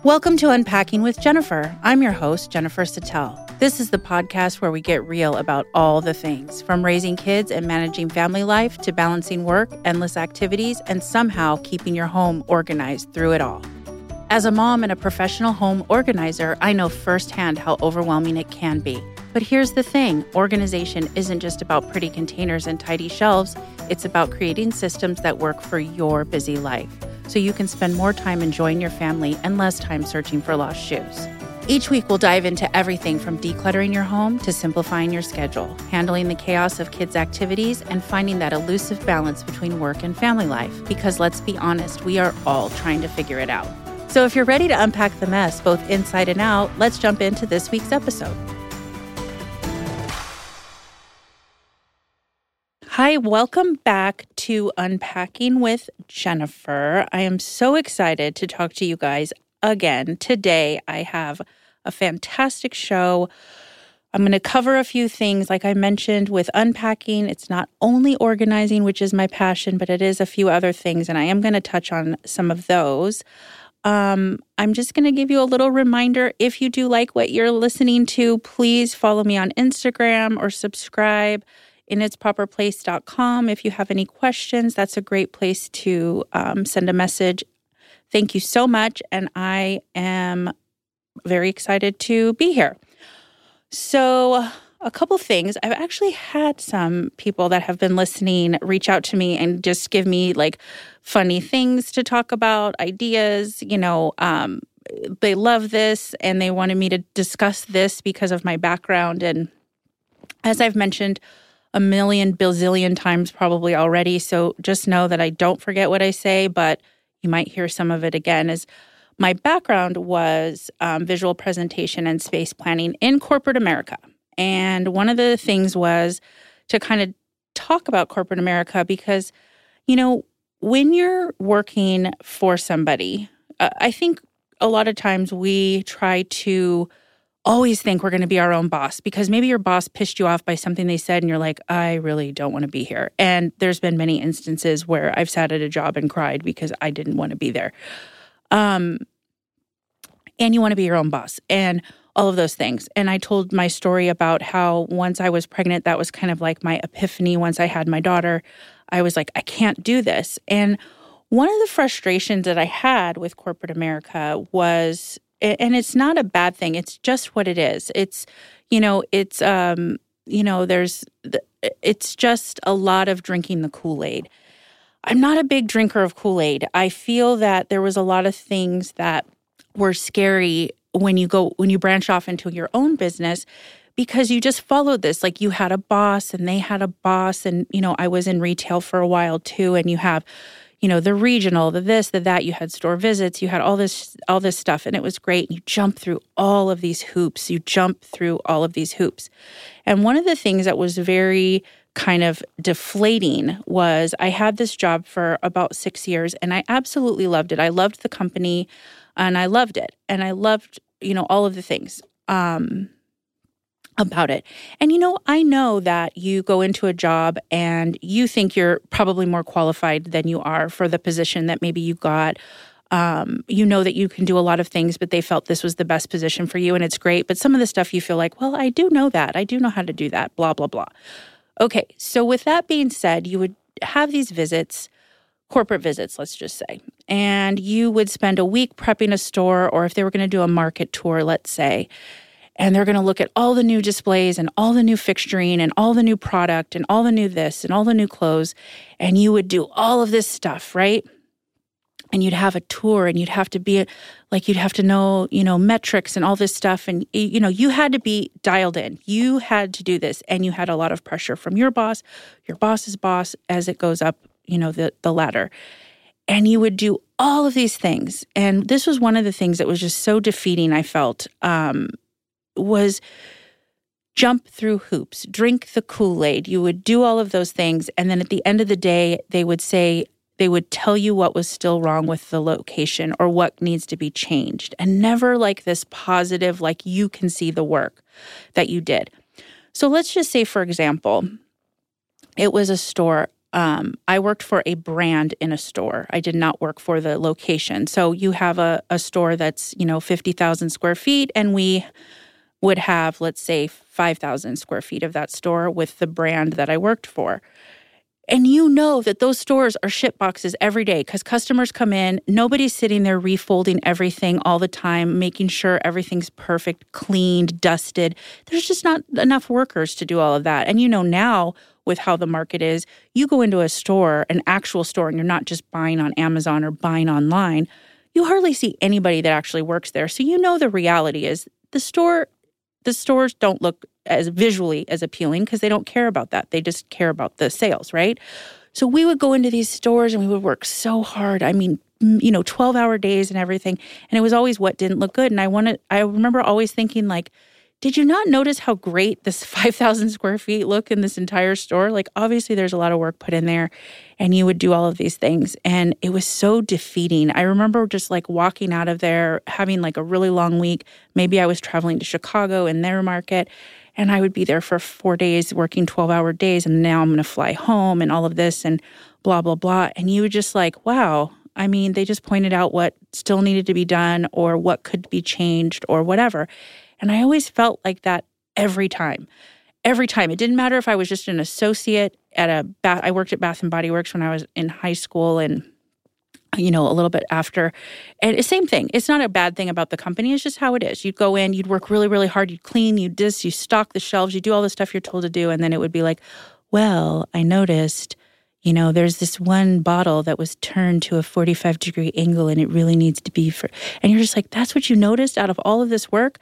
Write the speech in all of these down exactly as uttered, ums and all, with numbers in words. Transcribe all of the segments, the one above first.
Welcome to Unpacking with Jennifer. I'm your host, Jennifer Sattel. This is the podcast where we get real about all the things, from raising kids and managing family life to balancing work, endless activities, and somehow keeping your home organized through it all. As a mom and a professional home organizer, I know firsthand how overwhelming it can be. But here's the thing, organization isn't just about pretty containers and tidy shelves. It's about creating systems that work for your busy life, so you can spend more time enjoying your family and less time searching for lost shoes. Each week, we'll dive into everything from decluttering your home to simplifying your schedule, handling the chaos of kids' activities, and finding that elusive balance between work and family life. Because let's be honest, we are all trying to figure it out. So if you're ready to unpack the mess, both inside and out, let's jump into this week's episode. Hi, welcome back to Unpacking with Jennifer. I am so excited to talk to you guys again. Today, I have a fantastic show. I'm going to cover a few things. Like I mentioned with unpacking, it's not only organizing, which is my passion, but it is a few other things, and I am going to touch on some of those. Um, I'm just going to give you a little reminder. If you do like what you're listening to, please follow me on Instagram or subscribe in its proper place dot com. If you have any questions, that's a great place to um, send a message. Thank you so much, and I am very excited to be here. So a couple things. I've actually had some people that have been listening reach out to me and just give me like funny things to talk about, ideas. You know, um, they love this and they wanted me to discuss this because of my background. And as I've mentioned a million bazillion times probably already, so just know that I don't forget what I say, but you might hear some of it again, is my background was um, visual presentation and space planning in corporate America. And one of the things was to kind of talk about corporate America because, you know, when you're working for somebody, uh, I think a lot of times we try to always think we're going to be our own boss because maybe your boss pissed you off by something they said and you're like, I really don't want to be here. And there's been many instances where I've sat at a job and cried because I didn't want to be there. Um, and you want to be your own boss and all of those things. And I told my story about how once I was pregnant, that was kind of like my epiphany. Once I had my daughter, I was like, I can't do this. And one of the frustrations that I had with corporate America was, and it's not a bad thing, it's just what it is. It's, you know, it's, um, you know, there's, it's just a lot of drinking the Kool-Aid. I'm not a big drinker of Kool-Aid. I feel that there was a lot of things that were scary when you go, when you branch off into your own business, because you just followed this. Like you had a boss and they had a boss. And, you know, I was in retail for a while too. And you have, you know, the regional, the this, the that, you had store visits, you had all this, all this stuff. And it was great. You jump through all of these hoops. You jump through all of these hoops. And one of the things that was very kind of deflating was I had this job for about six years and I absolutely loved it. I loved the company and I loved it. And I loved, you know, all of the things um, about it. And, you know, I know that you go into a job and you think you're probably more qualified than you are for the position that maybe you got. Um, you know that you can do a lot of things, but they felt this was the best position for you and it's great. But some of the stuff you feel like, well, I do know that. I do know how to do that, blah, blah, blah. Okay, so with that being said, you would have these visits, corporate visits, let's just say, and you would spend a week prepping a store, or if they were going to do a market tour, let's say, and they're going to look at all the new displays and all the new fixturing and all the new product and all the new this and all the new clothes, and you would do all of this stuff, right? And you'd have a tour and you'd have to be like, you'd have to know, you know, metrics and all this stuff. And, you know, you had to be dialed in. You had to do this. And you had a lot of pressure from your boss, your boss's boss, as it goes up, you know, the, the ladder. And you would do all of these things. And this was one of the things that was just so defeating, I felt, um, was jump through hoops, drink the Kool-Aid. You would do all of those things. And then at the end of the day, they would say, they would tell you what was still wrong with the location or what needs to be changed. And never like this positive, like you can see the work that you did. So let's just say, for example, it was a store Um, I worked for a brand in a store. I did not work for the location. So you have a, a store that's, you know, fifty thousand square feet, and we would have, let's say, five thousand square feet of that store with the brand that I worked for. And you know that those stores are ship boxes every day because customers come in, nobody's sitting there refolding everything all the time, making sure everything's perfect, cleaned, dusted. There's just not enough workers to do all of that. And you know now with how the market is, you go into a store, an actual store, and you're not just buying on Amazon or buying online, you hardly see anybody that actually works there. So you know the reality is the store, the stores don't look as visually as appealing because they don't care about that. They just care about the sales, right? So we would go into these stores and we would work so hard. I mean, you know, twelve-hour days and everything. And it was always what didn't look good. And I wanted, I remember always thinking like, did you not notice how great this five thousand square feet look in this entire store? Like, obviously, there's a lot of work put in there, and you would do all of these things. And it was so defeating. I remember just like walking out of there, having like a really long week. Maybe I was traveling to Chicago in their market, and I would be there for four days working twelve-hour days, and now I'm going to fly home and all of this and blah, blah, blah. And you would just like, wow. I mean, they just pointed out what still needed to be done or what could be changed or whatever. And I always felt like that every time. Every time. It didn't matter if I was just an associate at a bath. I worked at Bath and Body Works when I was in high school and, you know, a little bit after. And same thing. It's not a bad thing about the company. It's just how it is. You'd go in, you'd work really, really hard. You'd clean, you'd this, you stock the shelves, you do all the stuff you're told to do. And then it would be like, well, I noticed, you know, there's this one bottle that was turned to a forty-five degree angle and it really needs to be for, and you're just like, that's what you noticed out of all of this work?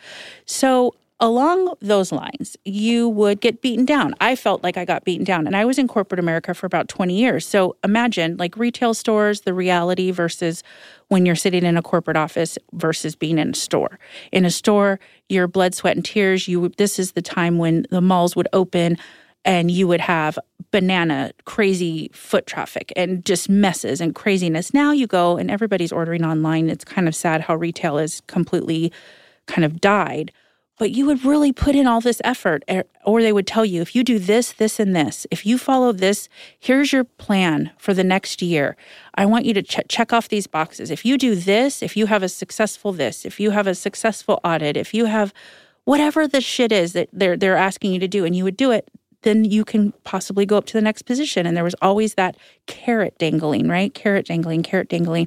So along those lines, you would get beaten down. I felt like I got beaten down, and I was in corporate America for about twenty years. So imagine like retail stores, the reality versus when you're sitting in a corporate office versus being in a store. In a store, your blood, sweat, and tears, you this is the time when the malls would open and you would have banana, crazy foot traffic and just messes and craziness. Now you go and everybody's ordering online. It's kind of sad how retail is completely kind of died. But you would really put in all this effort, or they would tell you, if you do this, this, and this, if you follow this, here's your plan for the next year. I want you to ch- check off these boxes. If you do this, if you have a successful this, if you have a successful audit, if you have whatever the shit is that they're they're asking you to do, and you would do it, then you can possibly go up to the next position. And there was always that carrot dangling, right? Carrot dangling, carrot dangling.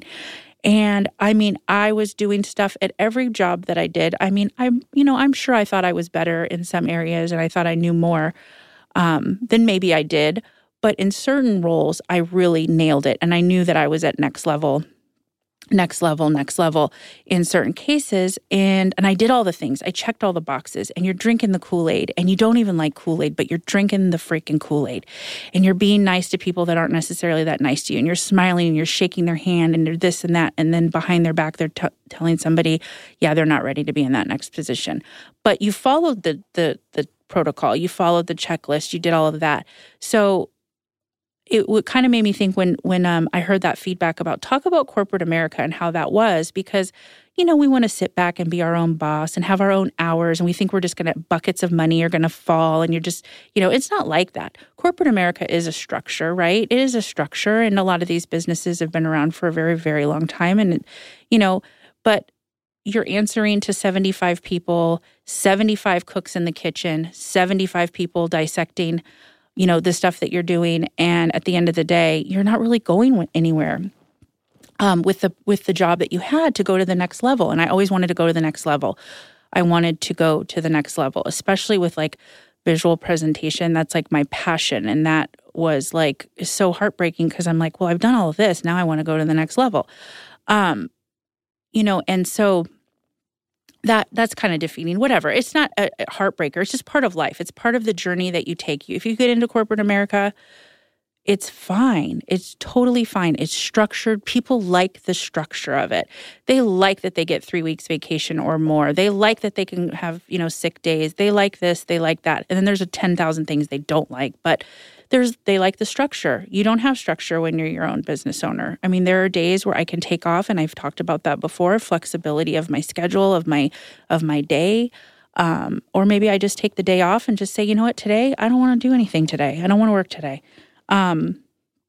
And I mean, I was doing stuff at every job that I did. I mean, I'm, you know, I'm sure I thought I was better in some areas and I thought I knew more um, than maybe I did. But in certain roles, I really nailed it. And I knew that I was at next level, next level, next level in certain cases. And and I did all the things. I checked all the boxes. And you're drinking the Kool-Aid. And you don't even like Kool-Aid, but you're drinking the freaking Kool-Aid. And you're being nice to people that aren't necessarily that nice to you. And you're smiling and you're shaking their hand and they're this and that. And then behind their back, they're t- telling somebody, yeah, they're not ready to be in that next position. But you followed the the the protocol. You followed the checklist. You did all of that. So it w- kind of made me think when when um, I heard that feedback about talk about corporate America and how that was, because, you know, we want to sit back and be our own boss and have our own hours, and we think we're just going to, buckets of money are going to fall, and you're just, you know, it's not like that. Corporate America is a structure, right? It is a structure, and a lot of these businesses have been around for a very, very long time, and, you know, but you're answering to seventy-five people, seventy-five cooks in the kitchen, seventy-five people dissecting, you know, the stuff that you're doing. And at the end of the day, you're not really going anywhere um, with the with the job that you had to go to the next level. And I always wanted to go to the next level. I wanted to go to the next level, especially with like visual presentation. That's like my passion. And that was like so heartbreaking because I'm like, well, I've done all of this. Now I want to go to the next level. Um, you know, and so That that's kind of defeating. Whatever. It's not a, a heartbreaker. It's just part of life. It's part of the journey that you take. You, if you get into corporate America, it's fine. It's totally fine. It's structured. People like the structure of it. They like that they get three weeks vacation or more. They like that they can have, you know, sick days. They like this. They like that. And then there's a ten thousand things they don't like. But there's they like the structure. You don't have structure when you're your own business owner. I mean, there are days where I can take off, and I've talked about that before, flexibility of my schedule, of my of my day. Um, or maybe I just take the day off and just say, you know what, today, I don't want to do anything today. I don't want to work today. Um,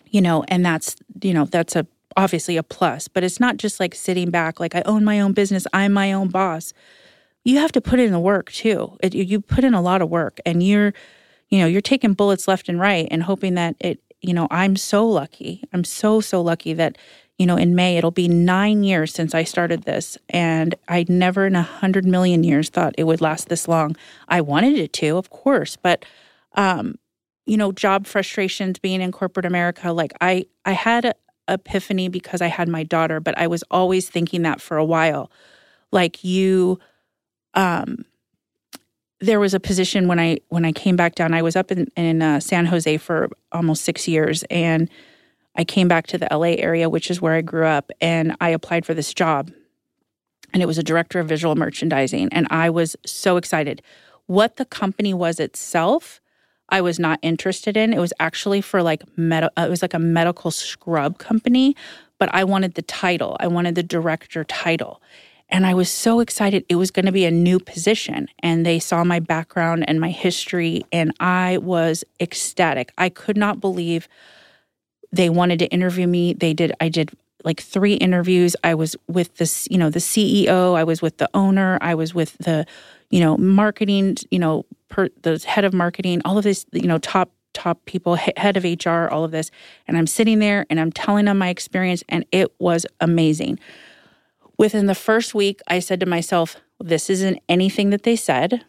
you know, and that's, you know, that's a obviously a plus, but it's not just like sitting back, like I own my own business, I'm my own boss. You have to put in the work too. It, you put in a lot of work, and you're, you know, you're taking bullets left and right and hoping that it, you know, I'm so lucky. I'm so, so lucky that, you know, in May, it'll be nine years since I started this. And I never in a hundred million years thought it would last this long. I wanted it to, of course, but, um, you know, job frustrations being in corporate America, like I, I had a epiphany because I had my daughter, but I was always thinking that for a while. Like you, um, there was a position when I when I came back down. I was up in, in uh, San Jose for almost six years, and I came back to the L A area, which is where I grew up, and I applied for this job. And it was a director of visual merchandising, and I was so excited. What the company was itself, I was not interested in. It was actually for like med- it was like a medical scrub company, but I wanted the title. I wanted the director title. And I was so excited. It was going to be a new position. And they saw my background and my history, and I was ecstatic. I could not believe they wanted to interview me. They did. I did like three interviews. I was with this, you know, the C E O. I was with the owner. I was with the, you know, marketing, you know, per, the head of marketing, all of this, you know, top, top people, head of H R, all of this. And I'm sitting there and I'm telling them my experience, and it was amazing. Within the first week, I said to myself, this isn't anything that they said.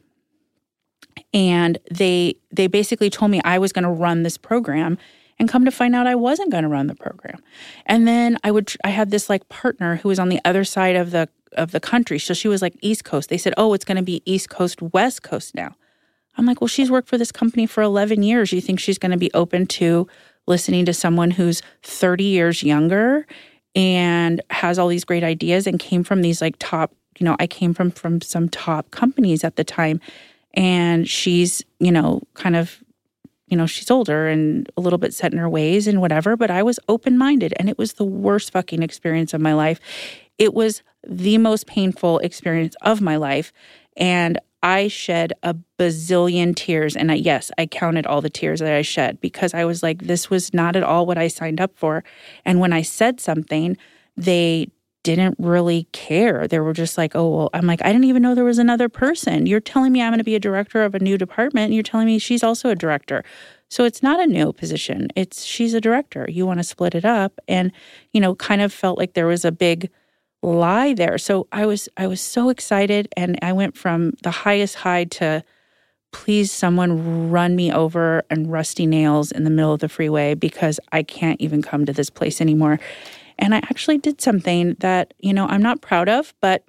And they they basically told me I was going to run this program, and come to find out I wasn't going to run the program. And then I would I had this like partner who was on the other side of the of the country. So she was like East Coast. They said, oh, it's going to be East Coast, West Coast now. I'm like, well, she's worked for this company for eleven years. You think she's going to be open to listening to someone who's thirty years younger and has all these great ideas and came from these like top, you know, I came from from some top companies at the time, and she's, you know, kind of, you know, she's older and a little bit set in her ways and whatever, but I was open-minded, and it was the worst fucking experience of my life. It was the most painful experience of my life, and I shed a bazillion tears. And I, yes, I counted all the tears that I shed, because I was like, this was not at all what I signed up for. And when I said something, they didn't really care. They were just like, oh, well, I'm like, I didn't even know there was another person. You're telling me I'm going to be a director of a new department, and you're telling me she's also a director. So it's not a new position. It's she's a director. You want to split it up. And, you know, kind of felt like there was a big lie there. So I was I was so excited, and I went from the highest high to please someone run me over and rusty nails in the middle of the freeway, because I can't even come to this place anymore. And I actually did something that, you know, I'm not proud of, but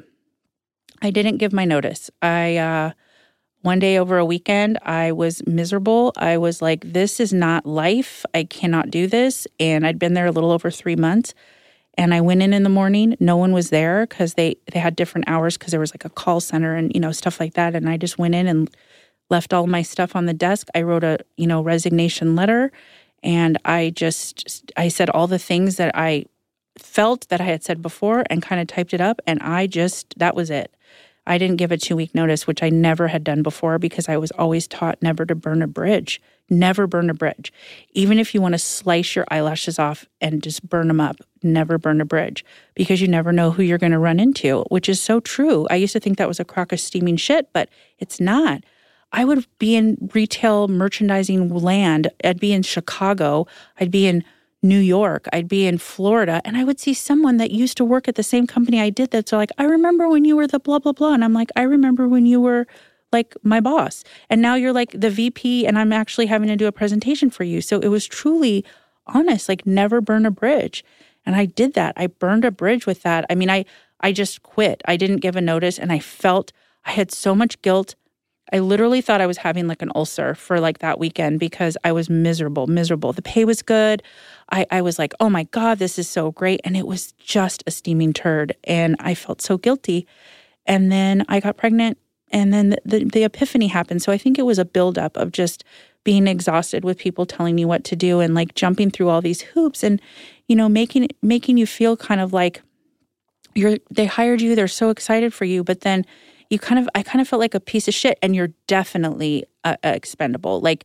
I didn't give my notice. I uh one day over a weekend, I was miserable. I was like, this is not life. I cannot do this. And I'd been there a little over three months. And I went in in the morning. No one was there because they, they had different hours, because there was like a call center and, you know, stuff like that. And I just went in and left all my stuff on the desk. I wrote a, you know, resignation letter. And I just, I said all the things that I felt that I had said before and kind of typed it up. And I just, that was it. I didn't give a two-week notice, which I never had done before, because I was always taught never to burn a bridge. Never burn a bridge. Even if you want to slice your eyelashes off and just burn them up, never burn a bridge, because you never know who you're going to run into, which is so true. I used to think that was a crock of steaming shit, but it's not. I would be in retail merchandising land. I'd be in Chicago. I'd be in New York, I'd be in Florida, and I would see someone that used to work at the same company I did that's like, I remember when you were the blah, blah, blah. And I'm like, I remember when you were like my boss. And now you're like the V P, and I'm actually having to do a presentation for you. So it was truly honest, like never burn a bridge. And I did that. I burned a bridge with that. I mean, I, I just quit. I didn't give a notice, and I felt I had so much guilt. I literally thought I was having like an ulcer for like that weekend, because I was miserable, miserable. The pay was good. I, I was like, oh my God, this is so great. And it was just a steaming turd. And I felt so guilty. And then I got pregnant, and then the, the, the epiphany happened. So I think it was a buildup of just being exhausted with people telling you what to do, and like jumping through all these hoops, and, you know, making making you feel kind of like you're, they hired you, they're so excited for you, but then you kind of, I kind of felt like a piece of shit, and you're definitely uh, expendable. Like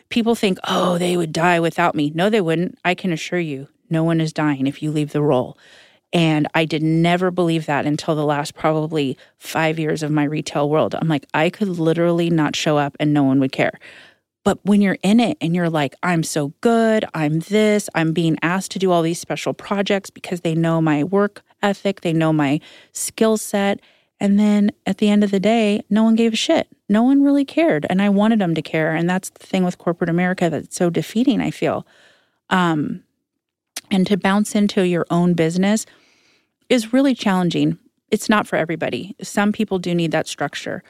people think, oh, they would die without me. No, they wouldn't. I can assure you, no one is dying if you leave the role. And I did never believe that until the last probably five years of my retail world. I'm like, I could literally not show up and no one would care. But when you're in it and you're like, I'm so good, I'm this, I'm being asked to do all these special projects because they know my work ethic, they know my skill set. And then at the end of the day, no one gave a shit. No one really cared. And I wanted them to care. And that's the thing with corporate America that's so defeating, I feel. Um, and to bounce into your own business is really challenging. It's not for everybody. Some people do need that structure.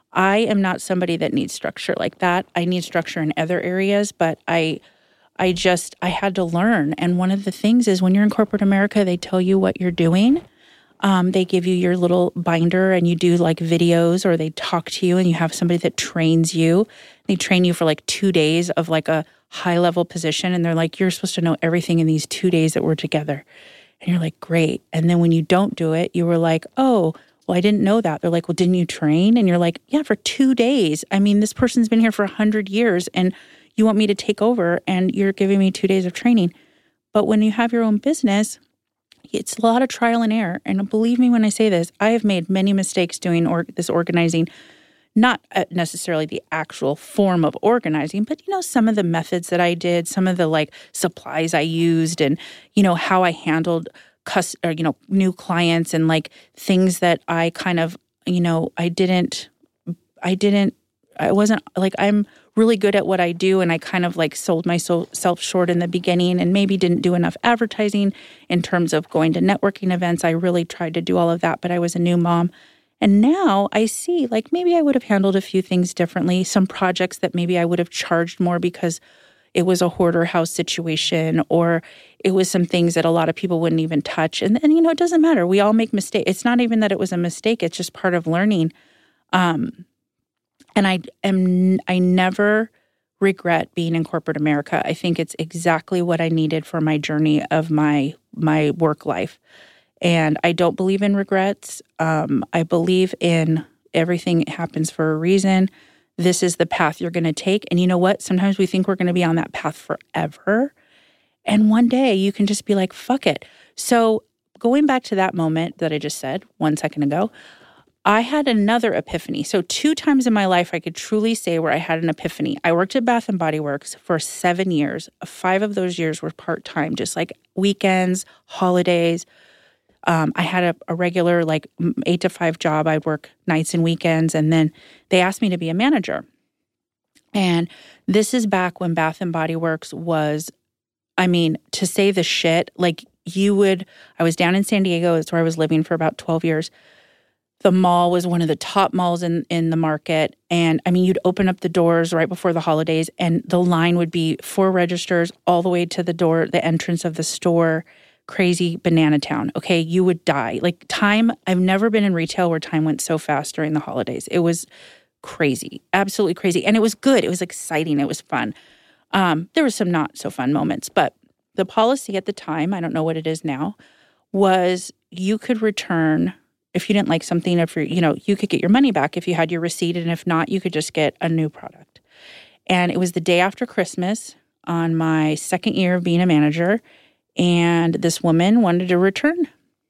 I am not somebody that needs structure like that. I need structure in other areas, but I I just, I had to learn. And one of the things is when you're in corporate America, they tell you what you're doing. Um, they give you your little binder and you do like videos, or they talk to you and you have somebody that trains you. They train you for like two days of like a high level position. And they're like, you're supposed to know everything in these two days that we're together. And you're like, great. And then when you don't do it, you were like, oh, well, I didn't know that. They're like, well, didn't you train? And you're like, yeah, for two days. I mean, this person's been here for a hundred years and you want me to take over and you're giving me two days of training. But when you have your own business, it's a lot of trial and error. And believe me when I say this, I have made many mistakes doing or- this organizing, not necessarily the actual form of organizing, but, you know, some of the methods that I did, some of the like supplies I used and, you know, how I handled Cus- or, you know, new clients and like things that I kind of, you know, I didn't, I didn't, I wasn't like, I'm really good at what I do. And I kind of like sold myself short in the beginning and maybe didn't do enough advertising in terms of going to networking events. I really tried to do all of that, but I was a new mom. And now I see like maybe I would have handled a few things differently, some projects that maybe I would have charged more because it was a hoarder house situation, or it was some things that a lot of people wouldn't even touch. And, and you know, it doesn't matter. We all make mistakes. It's not even that it was a mistake. It's just part of learning. Um, and I am, I never regret being in corporate America. I think it's exactly what I needed for my journey of my, my work life. And I don't believe in regrets. Um, I believe in everything happens for a reason. This is the path you're going to take. And you know what? Sometimes we think we're going to be on that path forever. And one day you can just be like, fuck it. So going back to that moment that I just said one second ago, I had another epiphany. So two times in my life I could truly say where I had an epiphany. I worked at Bath and Body Works for seven years. Five of those years were part-time, just like weekends, holidays. Um, I had a, a regular like eight to five job. I'd work nights and weekends. And then they asked me to be a manager. And this is back when Bath and Body Works was, I mean, to say the shit, like you would, I was down in San Diego. That's where I was living for about twelve years. The mall was one of the top malls in, in the market. And I mean, you'd open up the doors right before the holidays and the line would be four registers all the way to the door, the entrance of the store. Crazy banana town. Okay, you would die. Like time, I've never been in retail where time went so fast during the holidays. It was crazy, absolutely crazy. And it was good. It was exciting. It was fun. Um, there were some not so fun moments, but the policy at the time, I don't know what it is now, was you could return if you didn't like something, if you're, you know, you could get your money back if you had your receipt. And if not, you could just get a new product. And it was the day after Christmas on my second year of being a manager. And this woman wanted to return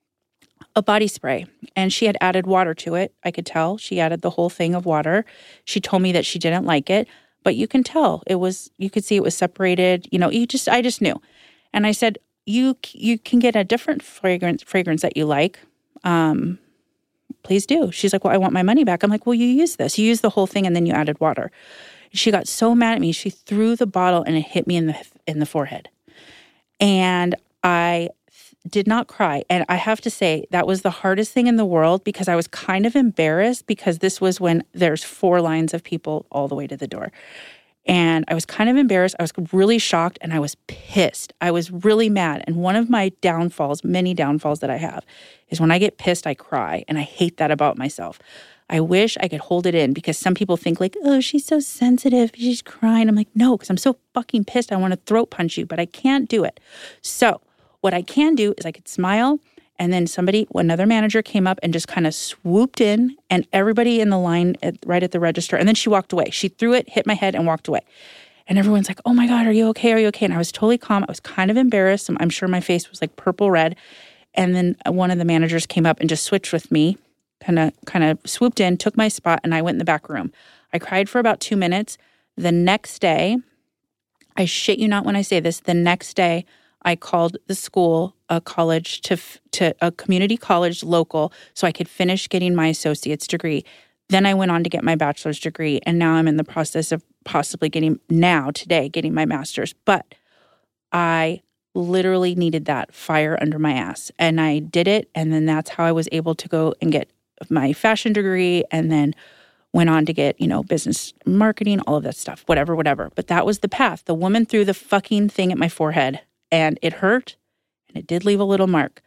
a body spray. And she had added water to it. I could tell. She added the whole thing of water. She told me that she didn't like it. But you can tell. It was, you could see it was separated. You know, you just, I just knew. And I said, you you can get a different fragrance fragrance that you like. Um, please do. She's like, well, I want my money back. I'm like, well, you use this. You use the whole thing and then you added water. She got so mad at me. She threw the bottle and it hit me in the in the forehead. And I did not cry. And I have to say that was the hardest thing in the world because I was kind of embarrassed because this was when there's four lines of people all the way to the door. And I was kind of embarrassed. I was really shocked and I was pissed. I was really mad. And one of my downfalls, many downfalls that I have, is when I get pissed, I cry. And I hate that about myself. I wish I could hold it in because some people think like, oh, she's so sensitive. She's crying. I'm like, no, because I'm so fucking pissed. I want to throat punch you, but I can't do it. So what I can do is I could smile. And then somebody, another manager came up and just kind of swooped in and everybody in the line at, right at the register. And then she walked away. She threw it, hit my head and walked away. And everyone's like, oh my God, are you okay? Are you okay? And I was totally calm. I was kind of embarrassed. I'm sure my face was like purple red. And then one of the managers came up and just switched with me, kind of kind of swooped in, took my spot, and I went in the back room. I cried for about two minutes. The next day, I shit you not when I say this, the next day I called the school, a college, to to a community college local so I could finish getting my associate's degree. Then I went on to get my bachelor's degree, and now I'm in the process of possibly getting, now, today, getting my master's. But I literally needed that fire under my ass, and I did it, and then that's how I was able to go and get my fashion degree, and then went on to get, you know, business marketing, all of that stuff, whatever, whatever. But that was the path. The woman threw the fucking thing at my forehead, and it hurt, and it did leave a little mark.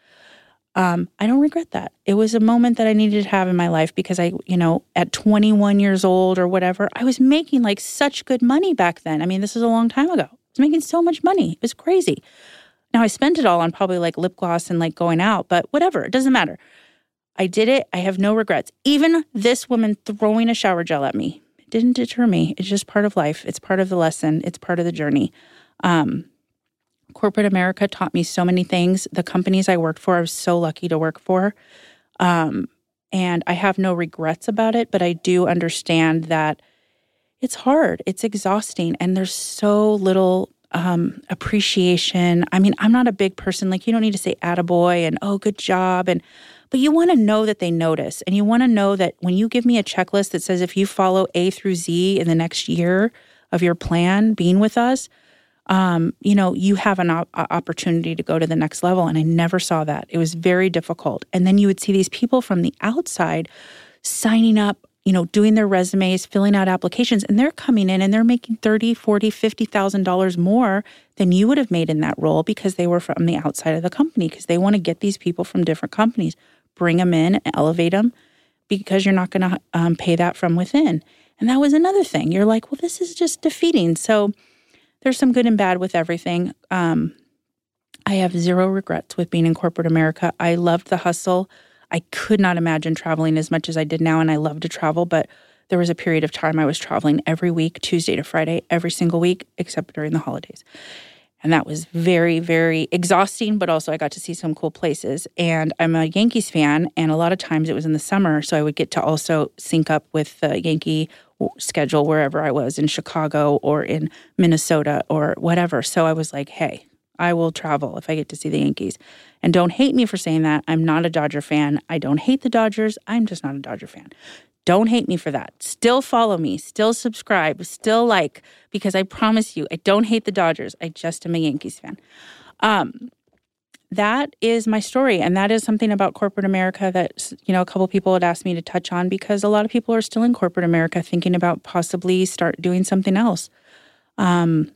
Um, I don't regret that. It was a moment that I needed to have in my life because I, you know, at twenty-one years old or whatever, I was making like such good money back then. I mean, this is a long time ago. I was making so much money. It was crazy. Now I spent it all on probably like lip gloss and like going out, but whatever. It doesn't matter. I did it. I have no regrets. Even this woman throwing a shower gel at me, it didn't deter me. It's just part of life. It's part of the lesson. It's part of the journey. Um, Corporate America taught me so many things. The companies I worked for, I was so lucky to work for. Um, and I have no regrets about it, but I do understand that it's hard. It's exhausting. And there's so little um, appreciation. I mean, I'm not a big person. Like, you don't need to say attaboy and, oh, good job. And But you want to know that they notice. And you want to know that when you give me a checklist that says if you follow A through Z in the next year of your plan being with us, Um, you know, you have an op- opportunity to go to the next level. And I never saw that. It was very difficult. And then you would see these people from the outside signing up, you know, doing their resumes, filling out applications, and they're coming in and they're making thirty, forty, fifty thousand dollars more than you would have made in that role because they were from the outside of the company, because they want to get these people from different companies, bring them in, elevate them, because you're not going to um, pay that from within. And that was another thing. You're like, well, this is just defeating. So there's some good and bad with everything. Um, I have zero regrets with being in corporate America. I loved the hustle. I could not imagine traveling as much as I did now, and I love to travel, but there was a period of time I was traveling every week, Tuesday to Friday, every single week, except during the holidays. And that was very, very exhausting, but also I got to see some cool places. And I'm a Yankees fan, and a lot of times it was in the summer, so I would get to also sync up with the Yankee schedule wherever I was, in Chicago or in Minnesota or whatever. So I was like, hey, I will travel if I get to see the Yankees. And don't hate me for saying that. I'm not a Dodger fan. I don't hate the Dodgers. I'm just not a Dodger fan. Don't hate me for that. Still follow me. Still subscribe. Still like, because I promise you, I don't hate the Dodgers. I just am a Yankees fan. Um, that is my story. And that is something about corporate America that, you know, a couple people had asked me to touch on, because a lot of people are still in corporate America thinking about possibly start doing something else. Um,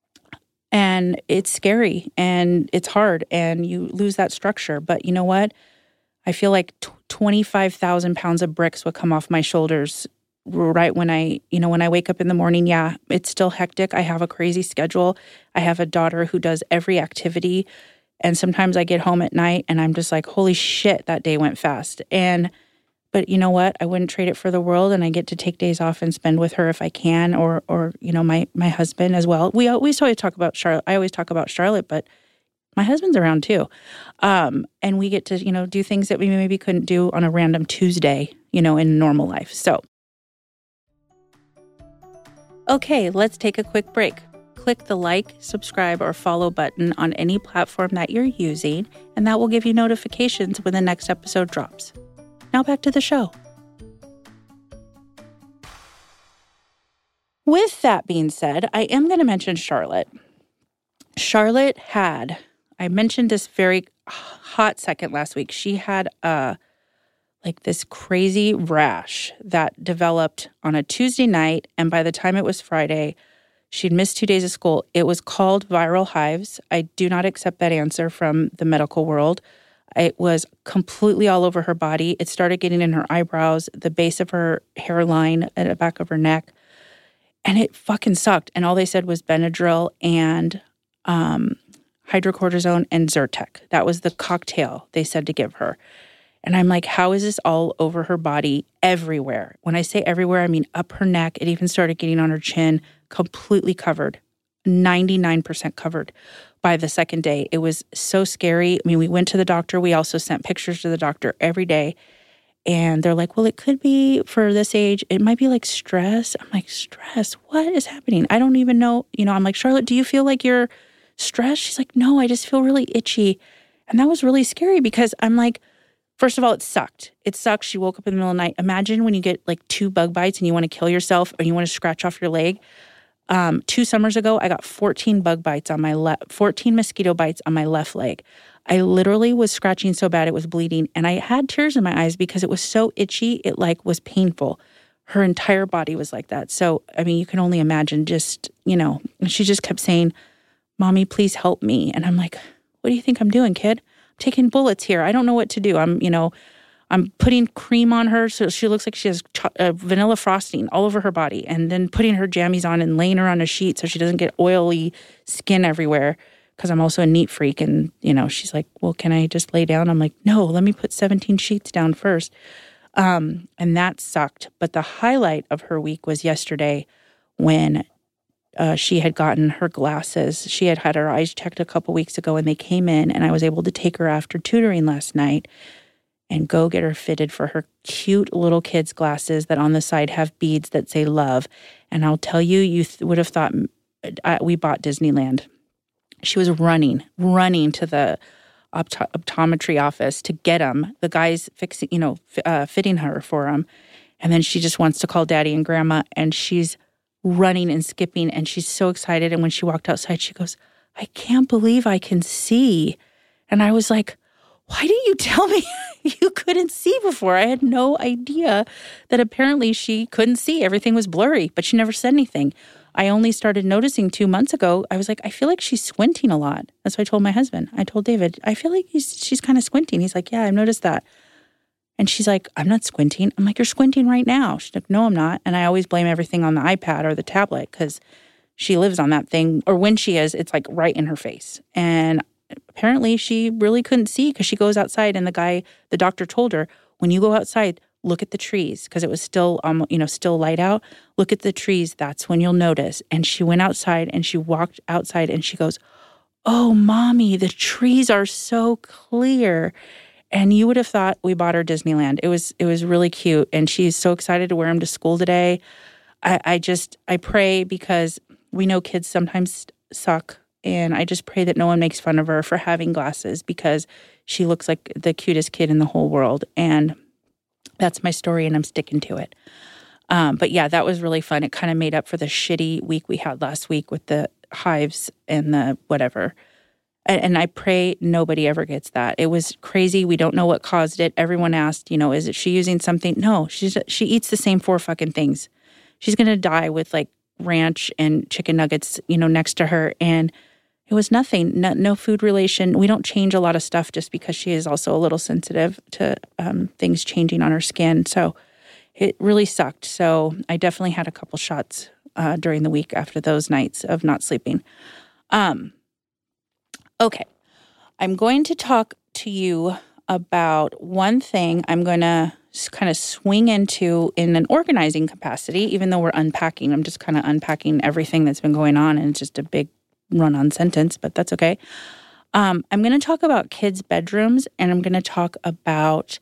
and it's scary and it's hard and you lose that structure. But you know what? I feel like t- twenty-five thousand pounds of bricks would come off my shoulders right when I, you know, when I wake up in the morning. Yeah, it's still hectic. I have a crazy schedule. I have a daughter who does every activity. And sometimes I get home at night and I'm just like, holy shit, that day went fast. And, but you know what? I wouldn't trade it for the world. And I get to take days off and spend with her if I can, or, or, you know, my, my husband as well. We always always talk about Charlotte. I always talk about Charlotte, but my husband's around too. Um, and we get to, you know, do things that we maybe couldn't do on a random Tuesday, you know, in normal life. So, okay, let's take a quick break. Click the like, subscribe, or follow button on any platform that you're using, and that will give you notifications when the next episode drops. Now back to the show. With that being said, I am going to mention Charlotte. Charlotte had, I mentioned this very hot second last week, she had a, like this crazy rash that developed on a Tuesday night, and by the time it was Friday, she'd missed two days of school. It was called viral hives. I do not accept that answer from the medical world. It was completely all over her body. It started getting in her eyebrows, the base of her hairline, at the back of her neck. And it fucking sucked. And all they said was Benadryl and um, hydrocortisone and Zyrtec. That was the cocktail they said to give her. And I'm like, how is this all over her body everywhere? When I say everywhere, I mean up her neck. It even started getting on her chin, completely covered, ninety-nine percent covered by the second day. It was so scary. I mean, we went to the doctor. We also sent pictures to the doctor every day. And they're like, well, it could be for this age. It might be like stress. I'm like, stress? What is happening? I don't even know. You know, I'm like, Charlotte, do you feel like you're stressed? She's like, no, I just feel really itchy. And that was really scary because I'm like, first of all, it sucked. It sucked. She woke up in the middle of the night. Imagine when you get like two bug bites and you want to kill yourself or you want to scratch off your leg. Um, two summers ago, I got fourteen bug bites on my left, fourteen mosquito bites on my left leg. I literally was scratching so bad it was bleeding, and I had tears in my eyes because it was so itchy. It like was painful. Her entire body was like that. So, I mean, you can only imagine just, you know, and she just kept saying, Mommy, please help me. And I'm like, what do you think I'm doing, kid? I'm taking bullets here. I don't know what to do. I'm, you know, I'm putting cream on her so she looks like she has ch- uh, vanilla frosting all over her body, and then putting her jammies on and laying her on a sheet so she doesn't get oily skin everywhere. Because I'm also a neat freak. And, you know, she's like, well, can I just lay down? I'm like, no, let me put seventeen sheets down first. Um, and that sucked. But the highlight of her week was yesterday when uh, she had gotten her glasses. She had had her eyes checked a couple weeks ago, and they came in, and I was able to take her after tutoring last night and go get her fitted for her cute little kids' glasses that on the side have beads that say love. And I'll tell you, you th- would have thought uh, we bought Disneyland. She was running, running to the opt- optometry office to get them. The guy's fixing, you know, f- uh, fitting her for them. And then she just wants to call Daddy and Grandma, and she's running and skipping, and she's so excited. And when she walked outside, she goes, I can't believe I can see. And I was like, why didn't you tell me you couldn't see before? I had no idea that apparently she couldn't see. Everything was blurry, but she never said anything. I only started noticing two months ago. I was like, I feel like she's squinting a lot. That's what I told my husband. I told David, I feel like he's, she's kind of squinting. He's like, yeah, I've noticed that. And she's like, I'm not squinting. I'm like, you're squinting right now. She's like, no, I'm not. And I always blame everything on the iPad or the tablet because she lives on that thing. Or when she is, it's like right in her face. And apparently she really couldn't see because she goes outside, and the guy, the doctor told her, when you go outside, look at the trees, because it was still, um, you know, still light out. Look at the trees. That's when you'll notice. And she went outside, and she walked outside, and she goes, oh, Mommy, the trees are so clear. And you would have thought we bought her Disneyland. It was, it was really cute. And she's so excited to wear them to school today. I, I just, I pray, because we know kids sometimes suck. And I just pray that no one makes fun of her for having glasses, because she looks like the cutest kid in the whole world. And that's my story, and I'm sticking to it. Um, but yeah, that was really fun. It kind of made up for the shitty week we had last week with the hives and the whatever. And, and I pray nobody ever gets that. It was crazy. We don't know what caused it. Everyone asked, you know, is it she using something? No, she's she eats the same four fucking things. She's going to die with like ranch and chicken nuggets, you know, next to her. And it was nothing, no, no food relation. We don't change a lot of stuff just because she is also a little sensitive to um, things changing on her skin. So it really sucked. So I definitely had a couple shots uh, during the week after those nights of not sleeping. Um, okay. I'm going to talk to you about one thing I'm going to kind of swing into in an organizing capacity, even though we're unpacking. I'm just kind of unpacking everything that's been going on, and it's just a big run-on sentence, but that's okay. Um, I'm going to talk about kids' bedrooms, and I'm going to talk about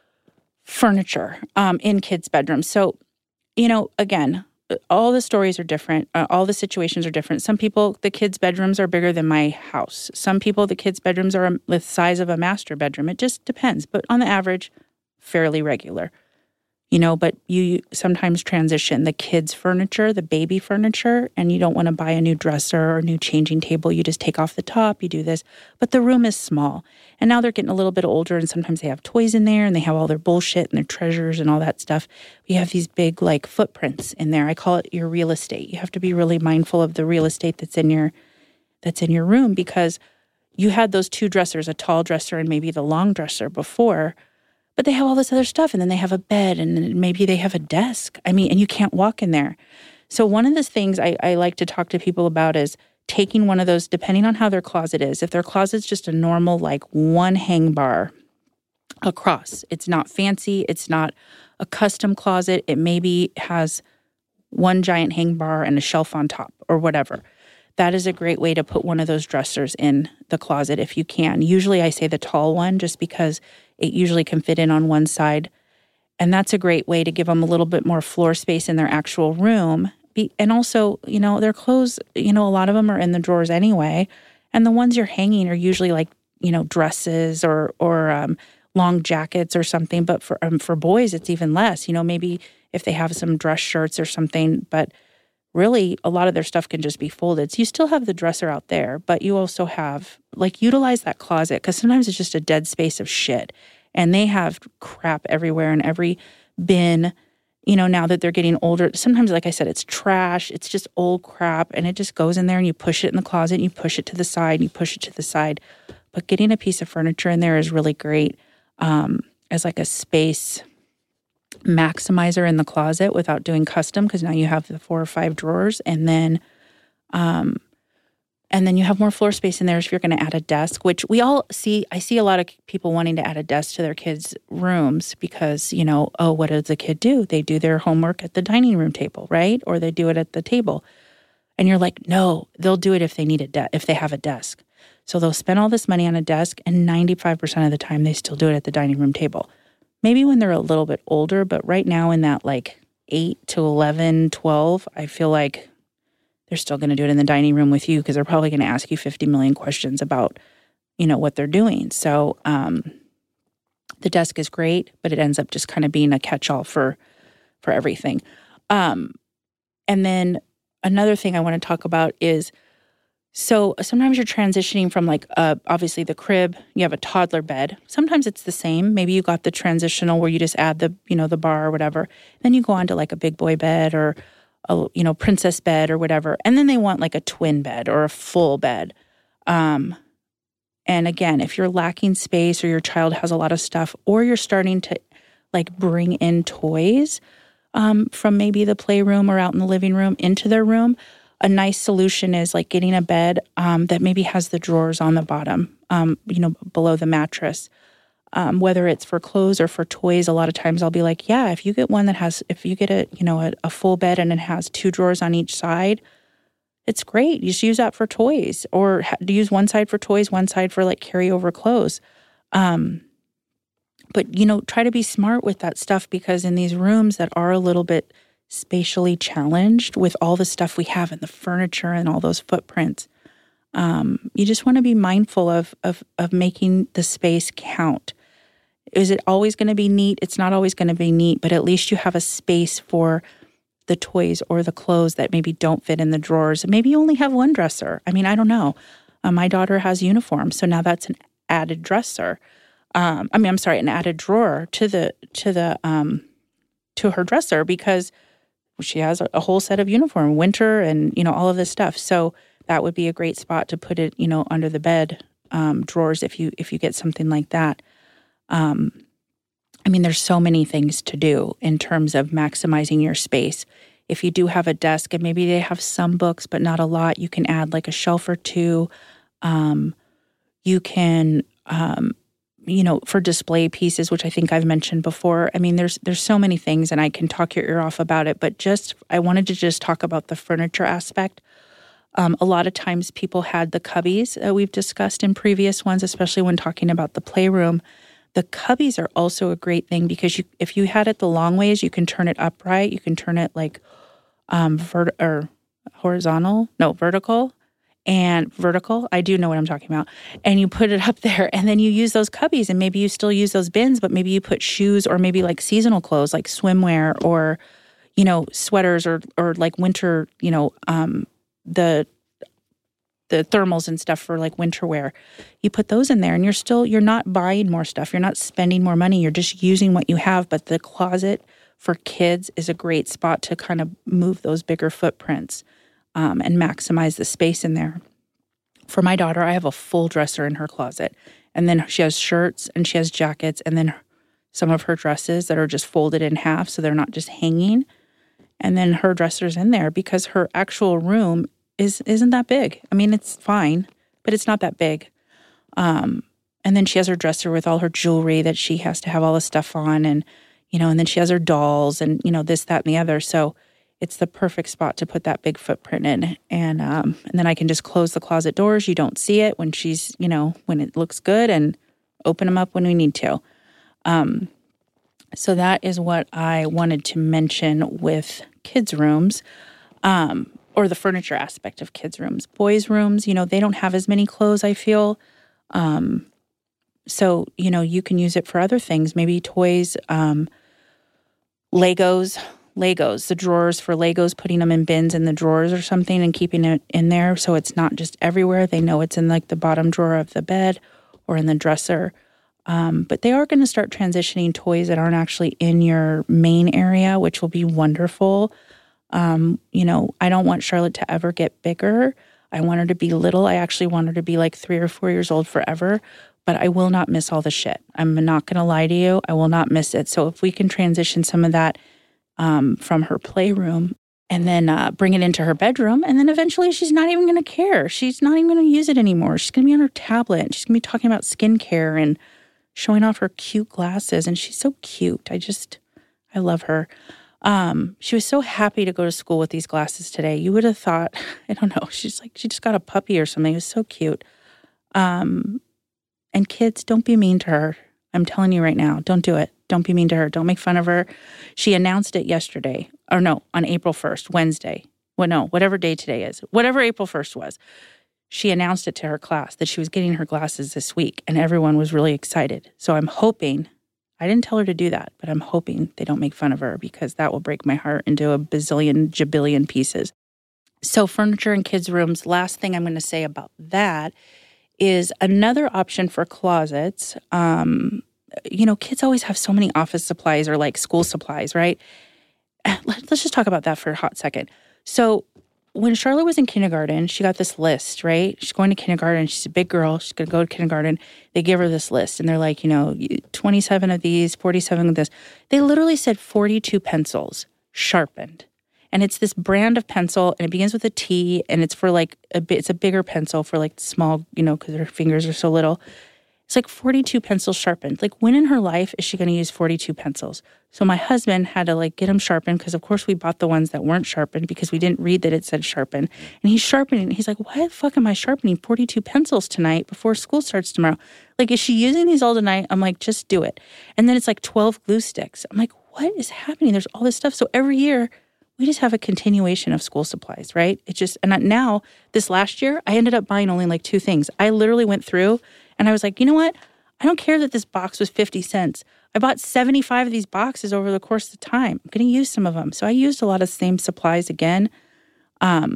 furniture um, in kids' bedrooms. So, you know, again, all the stories are different. Uh, all the situations are different. Some people, the kids' bedrooms are bigger than my house. Some people, the kids' bedrooms are the size of a master bedroom. It just depends. But on the average, fairly regular. You know, but you sometimes transition the kids' furniture, the baby furniture, and you don't want to buy a new dresser or a new changing table. You just take off the top, you do this. But the room is small. And now they're getting a little bit older, and sometimes they have toys in there, and they have all their bullshit and their treasures and all that stuff. We have these big, like, footprints in there. I call it your real estate. You have to be really mindful of the real estate that's in your that's in your room, because you had those two dressers, a tall dresser and maybe the long dresser before, but they have all this other stuff, and then they have a bed, and then maybe they have a desk. I mean, and you can't walk in there. So one of the things I, I like to talk to people about is taking one of those, depending on how their closet is. If their closet's just a normal, like, one hang bar, across. It's not fancy. It's not a custom closet. It maybe has one giant hang bar and a shelf on top or whatever. That is a great way to put one of those dressers in the closet if you can. Usually I say the tall one just because it usually can fit in on one side. And that's a great way to give them a little bit more floor space in their actual room. Be, and also, you know, their clothes, you know, a lot of them are in the drawers anyway. And the ones you're hanging are usually like, you know, dresses or or um, long jackets or something. But for um, for boys, it's even less. You know, maybe if they have some dress shirts or something. But really, a lot of their stuff can just be folded. So you still have the dresser out there, but you also have, like, utilize that closet because sometimes it's just a dead space of shit. And they have crap everywhere in every bin. You know, now that they're getting older, sometimes, like I said, it's trash. It's just old crap. And it just goes in there and you push it in the closet and you push it to the side and you push it to the side. But getting a piece of furniture in there is really great um, as like a space maximizer in the closet without doing custom because now you have the four or five drawers. And then um, and then you have more floor space in there if you're going to add a desk, which we all see. I see a lot of people wanting to add a desk to their kids' rooms because, you know, oh, what does the kid do? They do their homework at the dining room table, right? Or they do it at the table. And you're like, no, they'll do it if they need a de- if they have a desk. So they'll spend all this money on a desk and ninety-five percent of the time they still do it at the dining room table. Maybe when they're a little bit older, but right now in that like eight to eleven, twelve, I feel like they're still going to do it in the dining room with you because they're probably going to ask you fifty million questions about, you know, what they're doing. So um, the desk is great, but it ends up just kind of being a catch-all for for everything. Um, and then another thing I want to talk about is, so sometimes you're transitioning from like, uh, obviously the crib, you have a toddler bed. Sometimes it's the same. Maybe you got the transitional where you just add the, you know, the bar or whatever. Then you go on to like a big boy bed or a, you know, princess bed or whatever. And then they want like a twin bed or a full bed. Um, and again, if you're lacking space or your child has a lot of stuff or you're starting to like bring in toys um, from maybe the playroom or out in the living room into their room, a nice solution is like getting a bed um, that maybe has the drawers on the bottom, um, you know, below the mattress. Um, whether it's for clothes or for toys, a lot of times I'll be like, yeah, if you get one that has, if you get a, you know, a, a full bed and it has two drawers on each side, it's great. You just use that for toys or ha- use one side for toys, one side for like carryover clothes. Um, but, you know, try to be smart with that stuff because in these rooms that are a little bit spatially challenged with all the stuff we have and the furniture and all those footprints, um, you just want to be mindful of, of, of making the space count. Is it always going to be neat? It's not always going to be neat, but at least you have a space for the toys or the clothes that maybe don't fit in the drawers. Maybe you only have one dresser. I mean, I don't know. Uh, my daughter has uniforms, so now that's an added dresser. Um, I mean, I'm sorry, an added drawer to the to the um, to her dresser because she has a, a whole set of uniform, winter, and you know all of this stuff. So that would be a great spot to put it, you know, under the bed um, drawers if you if you get something like that. Um, I mean, there's so many things to do in terms of maximizing your space. If you do have a desk and maybe they have some books, but not a lot, you can add like a shelf or two. Um, you can, um, you know, for display pieces, which I think I've mentioned before. I mean, there's there's so many things, and I can talk your ear off about it. But just I wanted to just talk about the furniture aspect. Um, a lot of times, people had the cubbies that we've discussed in previous ones, especially when talking about the playroom. The cubbies are also a great thing because you, if you had it the long ways, you can turn it upright. You can turn it like um, vert or horizontal, no, vertical and vertical. I do know what I'm talking about. And you put it up there and then you use those cubbies and maybe you still use those bins, but maybe you put shoes or maybe like seasonal clothes like swimwear or, you know, sweaters or, or like winter, you know, um, the the thermals and stuff for like winter wear. You put those in there and you're still, you're not buying more stuff. You're not spending more money. You're just using what you have. But the closet for kids is a great spot to kind of move those bigger footprints um, and maximize the space in there. For my daughter, I have a full dresser in her closet. And then she has shirts and she has jackets and then some of her dresses that are just folded in half so they're not just hanging. And then her dresser's in there because her actual room is, isn't that big. I mean, it's fine, but it's not that big. Um, and then she has her dresser with all her jewelry that she has to have all the stuff on, and, you know, and then she has her dolls and, you know, this, that, and the other. So it's the perfect spot to put that big footprint in. And um, and then I can just close the closet doors. You don't see it when she's, you know, when it looks good, and open them up when we need to. Um, so that is what I wanted to mention with kids' rooms, um, or the furniture aspect of kids' rooms. Boys' rooms, you know, they don't have as many clothes, I feel. Um, so, you know, you can use it for other things, maybe toys, um, Legos, Legos, the drawers for Legos, putting them in bins in the drawers or something and keeping it in there so it's not just everywhere. They know it's in like the bottom drawer of the bed or in the dresser. Um, but they are going to start transitioning toys that aren't actually in your main area, which will be wonderful. Um, you know, I don't want Charlotte to ever get bigger. I want her to be little. I actually want her to be like three or four years old forever. But I will not miss all the shit. I'm not going to lie to you. I will not miss it. So if we can transition some of that um, from her playroom and then uh, bring it into her bedroom, and then eventually she's not even going to care. She's not even going to use it anymore. She's going to be on her tablet, and she's going to be talking about skincare and showing off her cute glasses. And she's so cute. I just, I love her. Um, she was so happy to go to school with these glasses today. You would have thought, I don't know, she's like, she just got a puppy or something. It was so cute. Um, And kids, don't be mean to her. I'm telling you right now, don't do it. Don't be mean to her. Don't make fun of her. She announced it yesterday, or no, on April first, Wednesday. Well, no, whatever day today is, whatever April first was. She announced it to her class that she was getting her glasses this week, and everyone was really excited. So I'm hoping, I didn't tell her to do that, but I'm hoping they don't make fun of her, because that will break my heart into a bazillion, jabillion pieces. So furniture in kids' rooms, last thing I'm going to say about that is another option for closets. Um, you know, kids always have so many office supplies or like school supplies, right? Let's just talk about that for a hot second. So when Charlotte was in kindergarten, she got this list, right? She's going to kindergarten. She's a big girl. She's going to go to kindergarten. They give her this list, and they're like, you know, twenty-seven of these, forty-seven of this. They literally said forty-two pencils sharpened. And it's this brand of pencil, and it begins with a T, and it's for like a bit, it's a bigger pencil for like small, you know, because her fingers are so little. It's like forty-two pencils sharpened. Like, when in her life is she going to use forty-two pencils? So my husband had to like get them sharpened, because of course we bought the ones that weren't sharpened because we didn't read that it said sharpen. And he's sharpening. He's like, why the fuck am I sharpening forty-two pencils tonight before school starts tomorrow? Like, is she using these all tonight? I'm like, just do it. And then it's like twelve glue sticks. I'm like, what is happening? There's all this stuff. So every year, we just have a continuation of school supplies, right? It just, and now, this last year, I ended up buying only like two things. I literally went through and I was like, you know what? I don't care that this box was fifty cents. I bought seventy-five of these boxes over the course of time. I'm going to use some of them. So I used a lot of the same supplies again, um,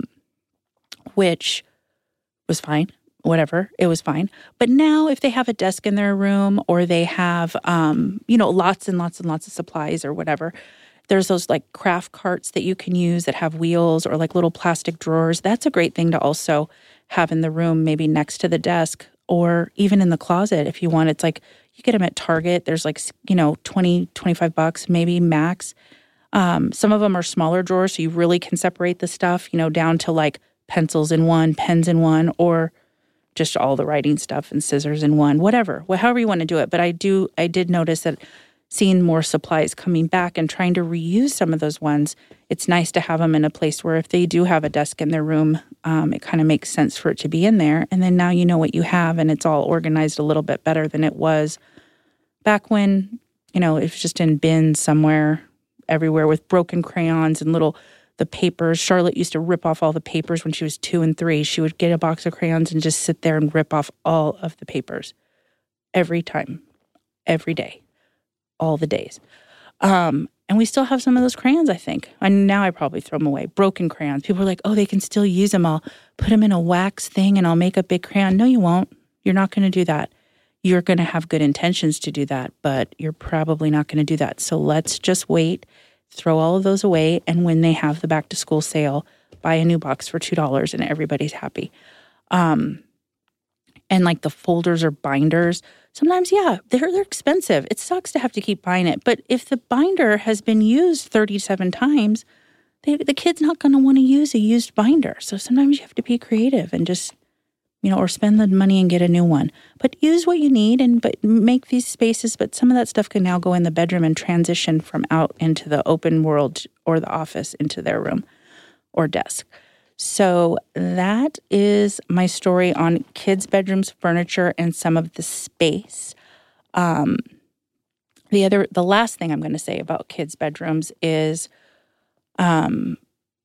which was fine. Whatever, it was fine. But now if they have a desk in their room, or they have, um, you know, lots and lots and lots of supplies or whatever, there's those like craft carts that you can use that have wheels, or like little plastic drawers. That's a great thing to also have in the room, maybe next to the desk, or even in the closet if you want. It's like, you get them at Target. There's like, you know, twenty, twenty-five bucks, maybe max. Um, some of them are smaller drawers, so you really can separate the stuff, you know, down to like pencils in one, pens in one, or just all the writing stuff and scissors in one, whatever, however you want to do it. But I do, I did notice that seeing more supplies coming back and trying to reuse some of those ones, it's nice to have them in a place where if they do have a desk in their room, um, it kind of makes sense for it to be in there. And then now you know what you have, and it's all organized a little bit better than it was back when, you know, it was just in bins somewhere, everywhere, with broken crayons and little, the papers. Charlotte used to rip off all the papers when she was two and three. She would get a box of crayons and just sit there and rip off all of the papers every time, every day. All the days. Um, and we still have some of those crayons, I think. And now I probably throw them away. Broken crayons. People are like, oh, they can still use them. I'll put them in a wax thing and I'll make a big crayon. No, you won't. You're not going to do that. You're going to have good intentions to do that, but you're probably not going to do that. So let's just wait, throw all of those away, and when they have the back to school sale, buy a new box for two dollars and everybody's happy. Um, and like the folders or binders, sometimes, yeah, they're they're expensive. It sucks to have to keep buying it. But if the binder has been used thirty-seven times, they, the kid's not going to want to use a used binder. So sometimes you have to be creative and just you know, or spend the money and get a new one. But use what you need and but make these spaces. But some of that stuff can now go in the bedroom and transition from out into the open world or the office into their room or desk. So that is my story on kids' bedrooms, furniture, and some of the space. Um, the other, the last thing I'm going to say about kids' bedrooms is, um,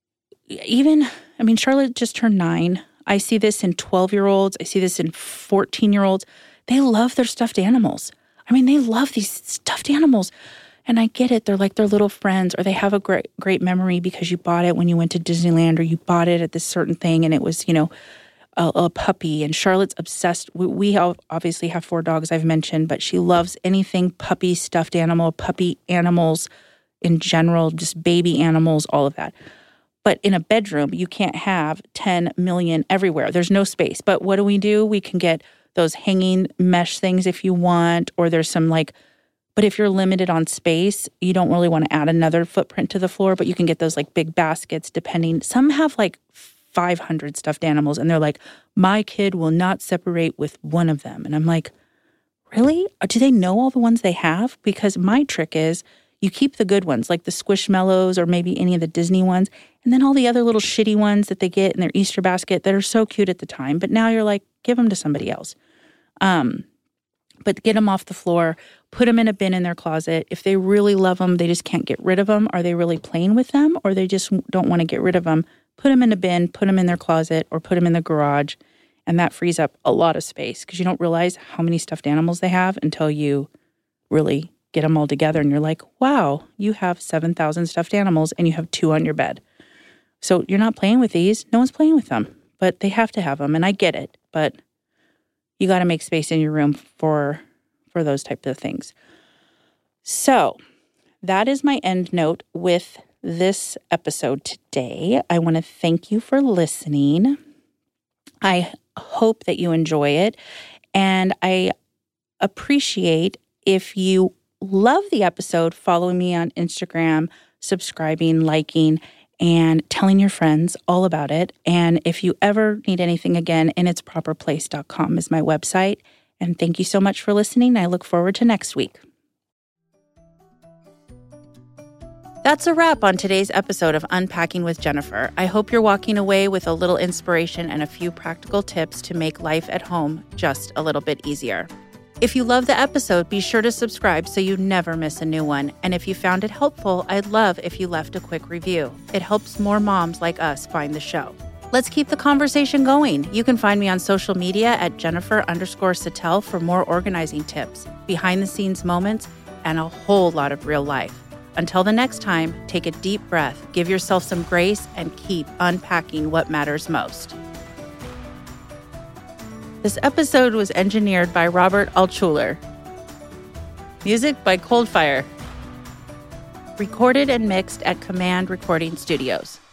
even, I mean, Charlotte just turned nine. I see this in twelve-year-olds. I see this in fourteen-year-olds. They love their stuffed animals. I mean, they love these stuffed animals. And I get it. They're like their little friends, or they have a great great memory because you bought it when you went to Disneyland, or you bought it at this certain thing, and it was, you know, a, a puppy. And Charlotte's obsessed. We, we have, obviously have four dogs, I've mentioned, but she loves anything puppy, stuffed animal, puppy animals in general, just baby animals, all of that. But in a bedroom, you can't have ten million everywhere. There's no space. But what do we do? We can get those hanging mesh things if you want, or there's some like, but if you're limited on space, you don't really want to add another footprint to the floor, but you can get those like big baskets depending. Some have like five hundred stuffed animals, and they're like, my kid will not separate with one of them. And I'm like, really? Do they know all the ones they have? Because my trick is, you keep the good ones, like the Squishmallows or maybe any of the Disney ones, and then all the other little shitty ones that they get in their Easter basket that are so cute at the time. But now you're like, give them to somebody else. Um, but get them off the floor, put them in a bin in their closet. If they really love them, they just can't get rid of them. Are they really playing with them, or they just don't want to get rid of them? Put them in a bin, put them in their closet, or put them in the garage. And that frees up a lot of space because you don't realize how many stuffed animals they have until you really get them all together, and you're like, wow, you have seven thousand stuffed animals and you have two on your bed. So you're not playing with these. No one's playing with them, but they have to have them. And I get it, but you got to make space in your room for, for those types of things. So that is my end note with this episode today. I want to thank you for listening. I hope that you enjoy it. And I appreciate if you love the episode, following me on Instagram, subscribing, liking, and telling your friends all about it. And if you ever need anything again, in its proper place dot com is my website. And thank you so much for listening. I look forward to next week. That's a wrap on today's episode of Unpacking with Jennifer. I hope you're walking away with a little inspiration and a few practical tips to make life at home just a little bit easier. If you love the episode, be sure to subscribe so you never miss a new one. And if you found it helpful, I'd love if you left a quick review. It helps more moms like us find the show. Let's keep the conversation going. You can find me on social media at Jennifer underscore Sattel for more organizing tips, behind the scenes moments, and a whole lot of real life. Until the next time, take a deep breath, give yourself some grace, and keep unpacking what matters most. This episode was engineered by Robert Altschuler. Music by Coldfire. Recorded and mixed at Command Recording Studios.